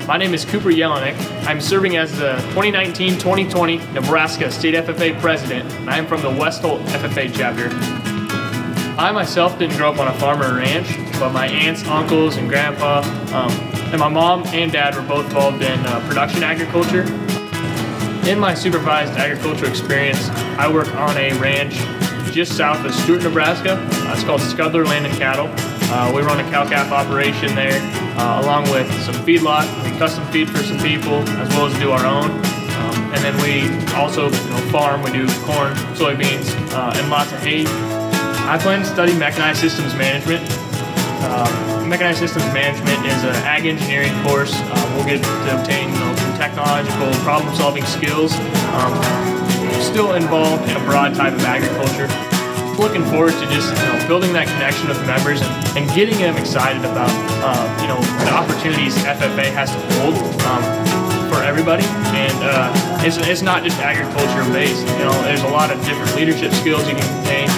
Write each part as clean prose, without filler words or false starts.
My name is Cooper Jelinek. I'm serving as the 2019-2020 Nebraska State FFA President, and I am from the West Holt FFA chapter. I myself didn't grow up on a farm or a ranch, but my aunts, uncles, and grandpa, and my mom and dad were both involved in production agriculture. In my supervised agriculture experience, I work on a ranch just south of Stewart, Nebraska. It's called Scudler Land and Cattle. We run a cow-calf operation there, along with some feedlot. We custom feed for some people, as well as do our own. And then we also farm. We do corn, soybeans, and lots of hay. I plan to study mechanized systems management. Mechanized systems management is an ag engineering course. We'll get to obtain some technological problem-solving skills, still involved in a broad type of agriculture. Looking forward to just building that connection with members and getting them excited about the opportunities FFA has to hold for everybody. And it's not just agriculture based. There's a lot of different leadership skills you can gain.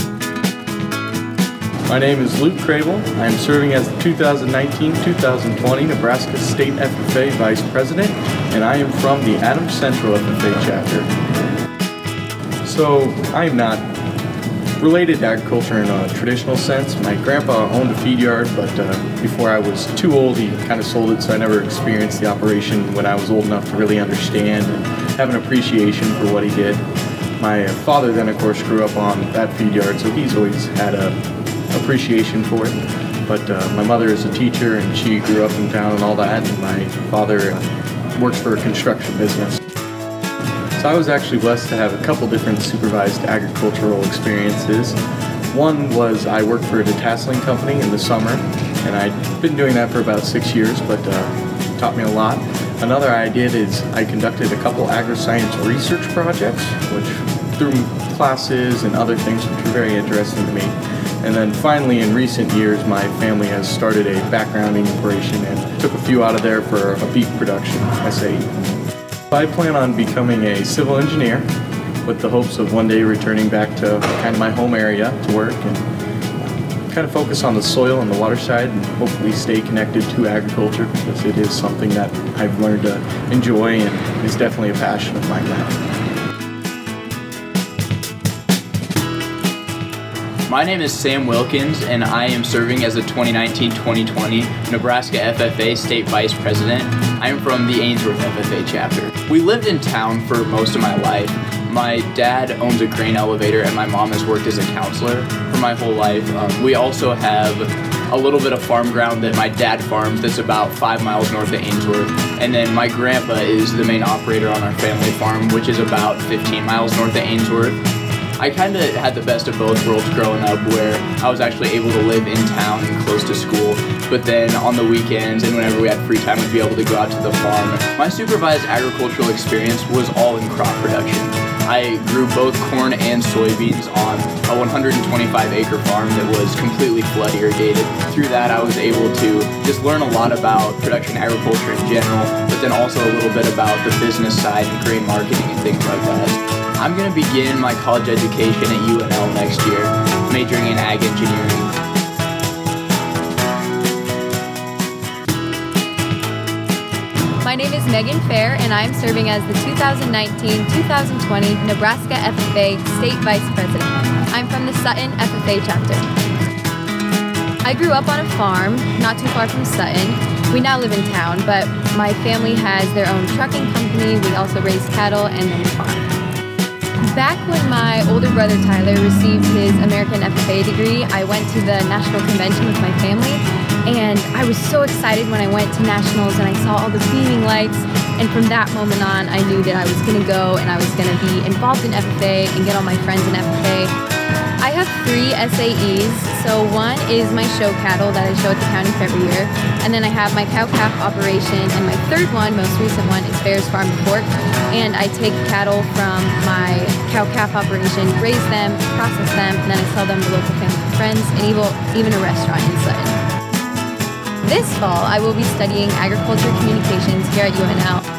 My name is Luke Crable. I am serving as the 2019-2020 Nebraska State FFA Vice President, and I am from the Adams Central FFA chapter. So I am not related to agriculture in a traditional sense. My grandpa owned a feed yard, but before I was too old, he kind of sold it, so I never experienced the operation when I was old enough to really understand and have an appreciation for what he did. My father then, of course, grew up on that feed yard, so he's always had a appreciation for it. But my mother is a teacher, and she grew up in town and all that, and my father works for a construction business. So I was actually blessed to have a couple different supervised agricultural experiences. One was I worked for a detasseling company in the summer, and I'd been doing that for about 6 years, but taught me a lot. Another I did is I conducted a couple agri-science research projects, which through classes and other things which were very interesting to me. And then finally, in recent years, my family has started a backgrounding operation and took a few out of there for a beef production, SAE. I plan on becoming a civil engineer with the hopes of one day returning back to kind of my home area to work and kind of focus on the soil and the water side and hopefully stay connected to agriculture, because it is something that I've learned to enjoy and is definitely a passion of mine now. My name is Sam Wilkins, and I am serving as the 2019-2020 Nebraska FFA State Vice President. I am from the Ainsworth FFA chapter. We lived in town for most of my life. My dad owns a grain elevator, and my mom has worked as a counselor for my whole life. We also have a little bit of farm ground that my dad farms that's about 5 miles north of Ainsworth. And then my grandpa is the main operator on our family farm, which is about 15 miles north of Ainsworth. I kind of had the best of both worlds growing up, where I was actually able to live in town and close to school, but then on the weekends and whenever we had free time, we'd be able to go out to the farm. My supervised agricultural experience was all in crop production. I grew both corn and soybeans on a 125-acre farm that was completely flood irrigated. Through that, I was able to just learn a lot about production agriculture in general, but then also a little bit about the business side and grain marketing and things like that. I'm going to begin my college education at UNL next year, majoring in ag engineering. My name is Megan Fair, and I am serving as the 2019-2020 Nebraska FFA State Vice President. I'm from the Sutton FFA chapter. I grew up on a farm not too far from Sutton. We now live in town, but my family has their own trucking company. We also raise cattle and then farm. Back when my older brother Tyler received his American FFA degree, I went to the national convention with my family, and I was so excited when I went to nationals and I saw all the beaming lights, and from that moment on I knew that I was going to go and I was going to be involved in FFA and get all my friends in FFA. I have 3 SAEs, so one is my show cattle that I show at the county fair every year, and then I have my cow-calf operation, and my third one, most recent one, is Bears Farm to Fork, and I take cattle from my cow-calf operation, raise them, process them, and then I sell them to local family and friends, and even a restaurant in Sutton. This fall, I will be studying agriculture communications here at UNL.